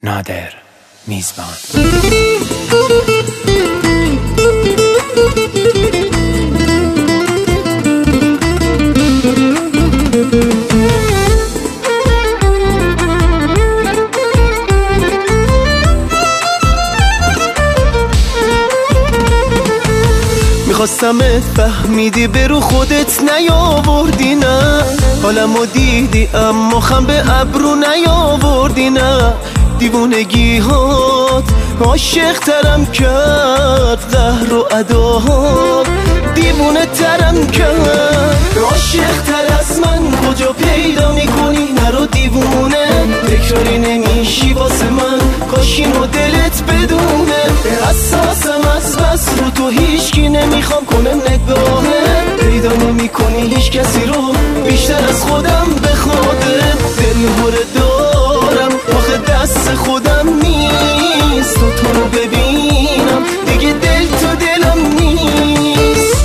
نادر میزبان. میخواستمت فهمیدی برو خودت نیاوردی نه، حالمو دیدی اما خم به ابرو نیاوردی نه. دیوونگی‌هات عاشق ترم کرد، قهر و اداهات دیوونه ترم کرد. عاشق تر از من کجا پیدا میکنی؟ نرو دیوونه تکراری نمیشی واسه من، کاش اینو دلت بدونه. به اساسم از بس رو تو هیچکی نمیخوام کنم نگاهه، پیدا نمیکنی هیچ کسی رو بیشتر از خودم بخواده. دل دارم آخه دست خودم نیست، تو رو ببینم دیگه دل تو دلم نیست.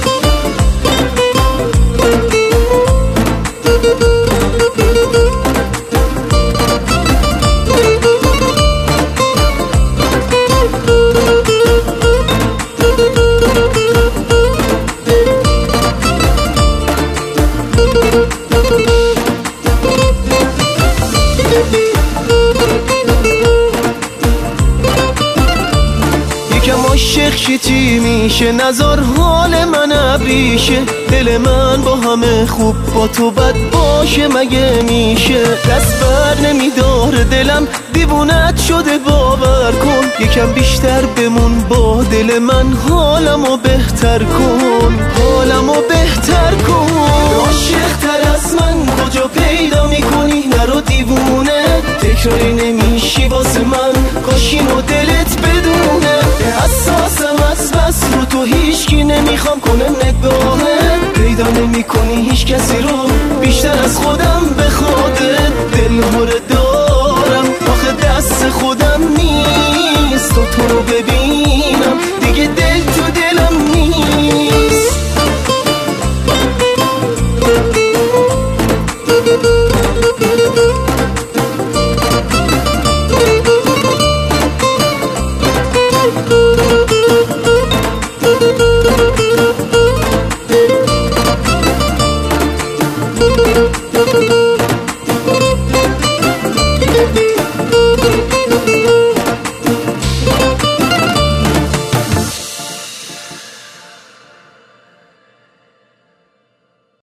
عاشق چی میشه؟ نظر حال من ابریشه، دل من با همه خوب با تو بد باشه مگه میشه؟ دست بر نمیداره دلم دیوونت شده باور کن، یکم بیشتر بمون با دل من، حالمو بهتر کن، حالمو بهتر کن. عاشق تر از من کجا پیدا میکنی؟ نرو دیوونه تکراری نمیشی واسه من، کاش اینو دلت بدونه. به اساسم از بس رو تو هیچکی نمیخوام کنم نگاهه، پیدا نمیکنی هیچ کسی رو بیشتر از خودم بخواده.